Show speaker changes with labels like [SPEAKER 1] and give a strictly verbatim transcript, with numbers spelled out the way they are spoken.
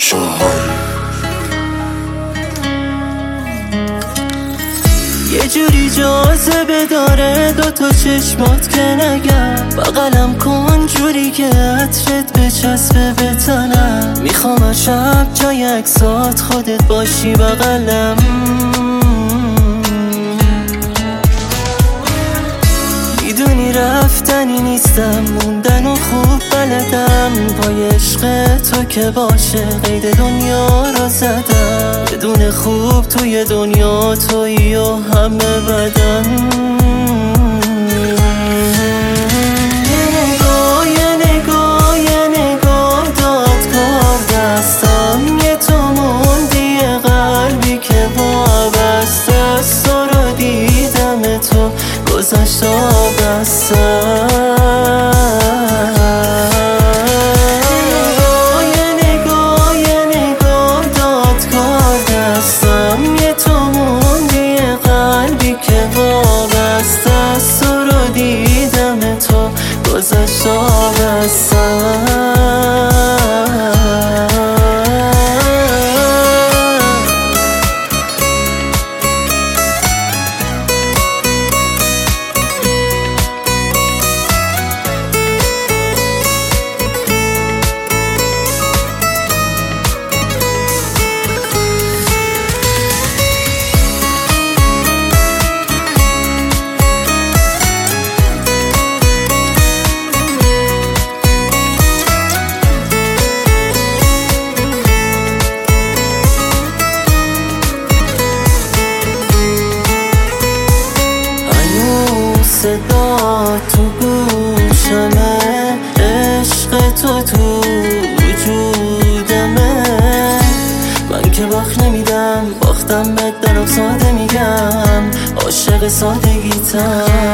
[SPEAKER 1] یه جوری جاذبه داره دوتا چشمات که نگم بغلم کن جوری که عطرت بچسبه به تنم. میخوام هر شب جای عکسات خودت باشی بغلم. میدونی رفتنی نیستم، موندن و خوب بلدم. پای عشق تو که باشه قید دنیا را زدم. بدون خوب توی دنیا تویی و همه بدن. یه نگاه یه نگاه یه نگاه داد کار دستم. یه تو موندی قلبی که با عبست است رو دیدم تو گذشت آبستم. گذشت آبستم. صدا تو گوشمه، عشق تو تو وجودمه. من که باخت نمیدم، باختم بهت دارم ساده میگم، عاشق سادگیتم.